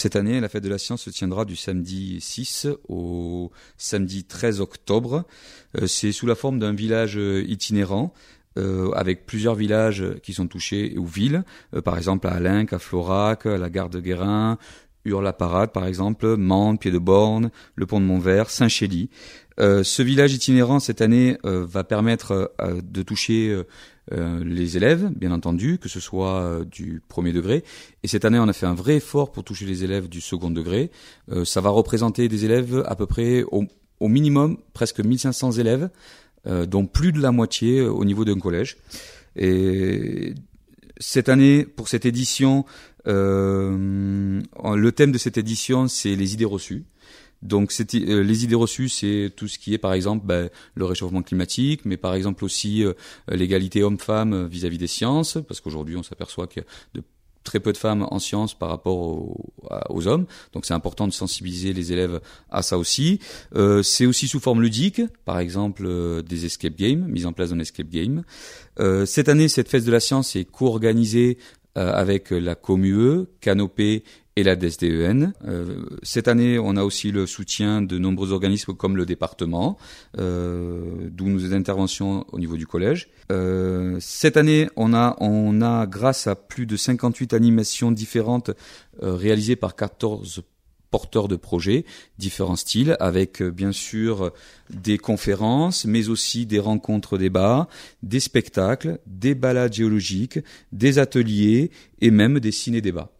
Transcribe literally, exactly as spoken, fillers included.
Cette année, la fête de la science se tiendra du samedi six au samedi treize octobre. Euh, c'est sous la forme d'un village itinérant, euh, avec plusieurs villages qui sont touchés, ou villes, euh, par exemple à Alenc, à Florac, à la gare de Guérin, Hurs-la-Parade par exemple, Mende, Pied-de-Borne, le pont de Montvert, Saint-Chély. Euh, ce village itinérant cette année euh, va permettre euh, de toucher euh, euh, les élèves, bien entendu, que ce soit euh, du premier degré. Et cette année, on a fait un vrai effort pour toucher les élèves du second degré. Euh, ça va représenter des élèves à peu près, au, au minimum, presque mille cinq cents élèves, euh, dont plus de la moitié au niveau d'un collège. Et cette année, pour cette édition, euh, le thème de cette édition, c'est les idées reçues. Donc c'était, euh, les idées reçues, c'est tout ce qui est par exemple ben, le réchauffement climatique, mais par exemple aussi euh, l'égalité homme-femme vis-à-vis des sciences, parce qu'aujourd'hui on s'aperçoit qu'il y a de très peu de femmes en sciences par rapport aux, aux hommes, donc c'est important de sensibiliser les élèves à ça aussi. Euh, c'est aussi sous forme ludique, par exemple euh, des escape games, mise en place d'un escape game. Euh, cette année, cette fête de la science est co-organisée euh, avec la COMUE, Canopée et la D S D E N. Euh, cette année, on a aussi le soutien de nombreux organismes comme le département, euh, d'où nos interventions au niveau du collège. Euh, cette année, on a, on a, grâce à plus de cinquante-huit animations différentes euh, réalisées par quatorze porteurs de projets, différents styles, avec euh, bien sûr des conférences, mais aussi des rencontres débats, des spectacles, des balades géologiques, des ateliers et même des ciné-débats.